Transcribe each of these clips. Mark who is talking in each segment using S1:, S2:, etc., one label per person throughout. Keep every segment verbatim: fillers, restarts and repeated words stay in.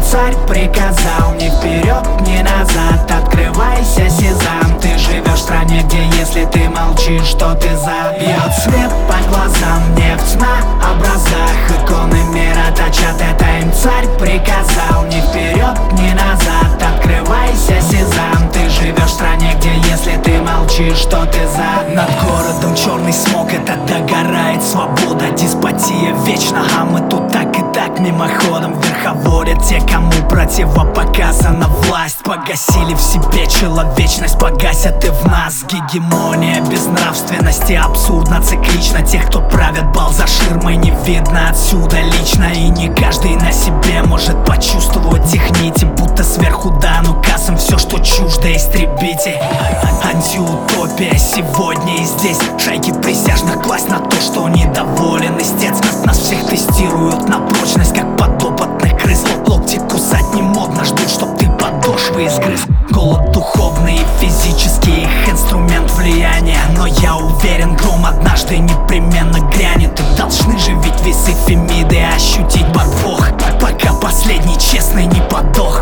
S1: царь приказал, ни вперед, ни назад, открывайся, сезам. Ты живешь в стране, где если ты молчишь, то ты за. Бьет свет по глазам, нефть на образах, иконы мира точат, это им царь приказал, ни вперед, ни назад, открывайся, сезам. Ты живешь в стране, где если ты молчишь, то ты за. Над городом черный смог, это догорает свобода, деспотия вечна, а мы тут так и так мимоходом. Верховодят те, кому противопоказана власть, погасили в себе человечность, погасят и в нас. Гегемония безнравственности абсурдно, циклично. Тех, кто правят бал за ширмой, не видно отсюда лично. И не каждый на себе может почувствовать их нити, будто сверху дан указом все, что чуждо, истребите. Антиутопия сегодня и здесь. Шайки присяжных, класть на то, что недоволен истец. Нас всех тестируют на прочность, как подопытных крыс. Локти кусать не модно, ждут, чтоб ты подошвы изгрыз. Голод духовный и физический, их инструмент влияния. Но я уверен, гром однажды непременно грянет. И должны же ведь весы Фемиды ощутить подвох, пока последний честный не подох.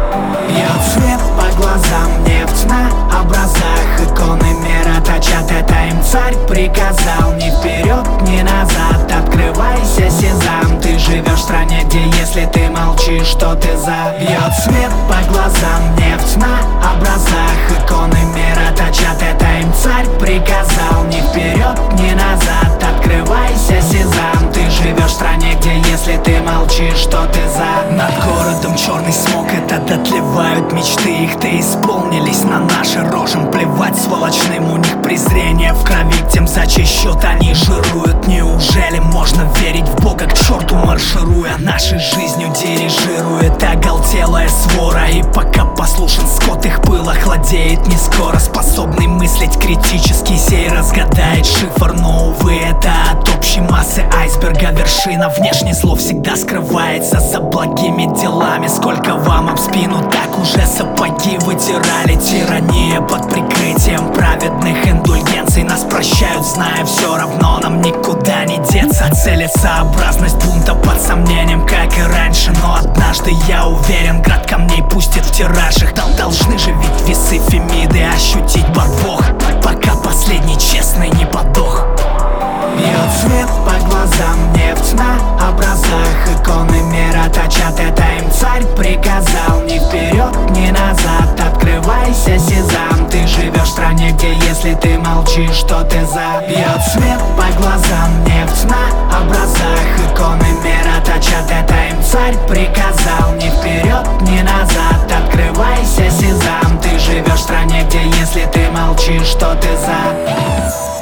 S1: Бьет свет по глазам, нефть на образах, иконы мира точат, это им царь приказал, ни вперед, ни назад, открывайся, сезам. Ты живешь в стране, где если ты молчишь, то ты за. Бьет свет по глазам, нефть на образах, иконы мира точат, это им царь приказал, ни вперед, ни назад, открывайся, сезам. Ты живешь в стране, где если ты молчишь, то ты за. Над городом черный смог, это дотлевают мечты, их-то исполнились, на наши рожам плевать сволочным. У них презрение в крови к тем, за чей счет они жируют. Неужели можно верить в Бога, к черту маршируя, нашей жизнью дирижирует оголтелая свора. И пока послушен скот, их пыл охладеет не скоро. Способный мыслить критически, сей разгадает шифр. Но, увы, это от общей массы айсберга вершина. Внешне зло всегда скрывается за благими делами. Сколько вам об спину так уже сапоги вытирали. Тирания под прикрытием праведных индульгенций. Нас прощают, зная, все равно нам никуда не деться. Целесообразность бунта под сомнением, как и раньше. Но однажды, я уверен, град камней пустит в тираж. Их там должны же ведь весы Фемиды ощутить подвох, пока последний честный не подох. Бьет свет по глазам, нефть на образах, иконы мира точат, это им царь приказал, ни вперед, ни назад, открывайся, сезам. Ты живешь в стране, где если ты молчишь, то ты за. Бьет свет по глазам, нефть на образах, иконы мира точат, это им царь приказал, ни вперед, ни назад, открывайся, сезам. Ты живешь в стране, где если ты молчишь, то ты за.